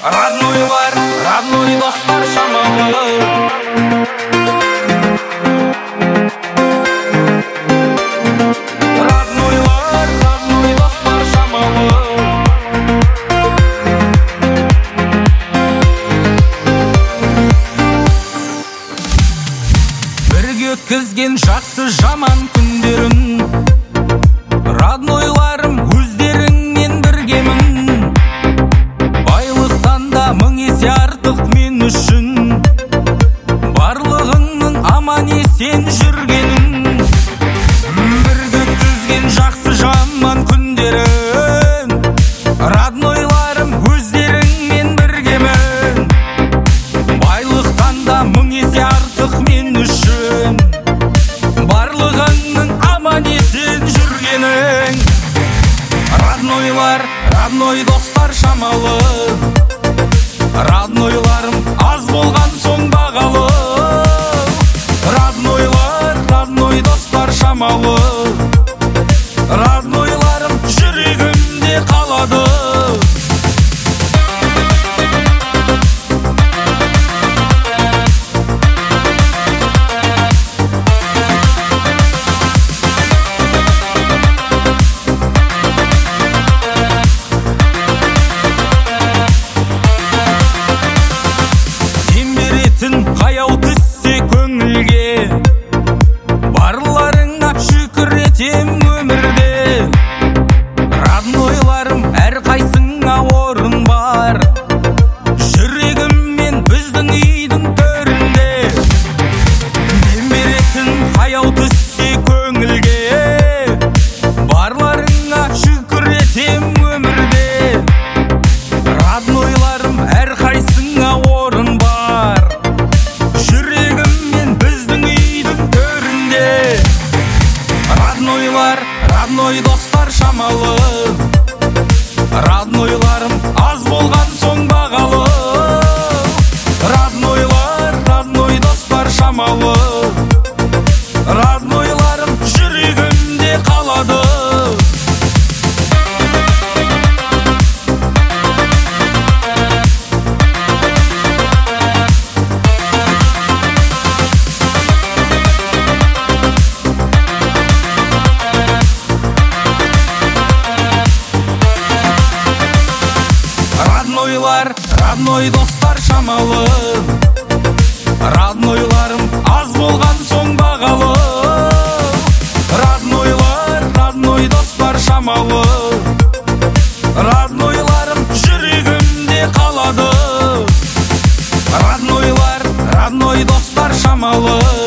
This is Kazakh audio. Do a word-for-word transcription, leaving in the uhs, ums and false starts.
Роднойлар, родной достар шамалы. Роднойлар, родной достар шамалы. Бірге өткізген жақсы жаман күндерін, роднойларым өздеріңмен біргемін. Байлықтан да мың есе артық мен үшін, барлығыңның аман есен жүргенің. Бірге өткізген жақсы жаман күндерін, роднойларым өздеріңмен біргемін. Байлықтан да мың есе артық мен үшін, барлығыңның аман есен жүргенің. Роднойлар, родной достар шамалы. Роднойларым аз болған соң бағалы. Роднойлар, родной достар шамалы. Роднойларым жүрегімде қалады. Қаяу түссе көңілге, барларыңа шүкір етем өмірде. Роднойларым әрқайсыңа орын бар, жүрегіммен біздің үйдің төрінде. Мен беретін қаяу түссе көңілге, барларыңа шүкір етем өмірде. Роднойларым әрқайсыңа орын бар, жүрегіммен біздің үйдің төрінде. Роднойлар, родной достар шамалы. Роднойларым аз болған соң бағалы. Роднойлар, родной достар шамалы. Роднойларым жүрегімде қалады. Роднойлар, родной достар шамалы. Роднойларым аз болған соң бағалы. Роднойлар, родной достар шамалы. Роднойларым жүрегімде қалады. Роднойлар, родной достар шамалы.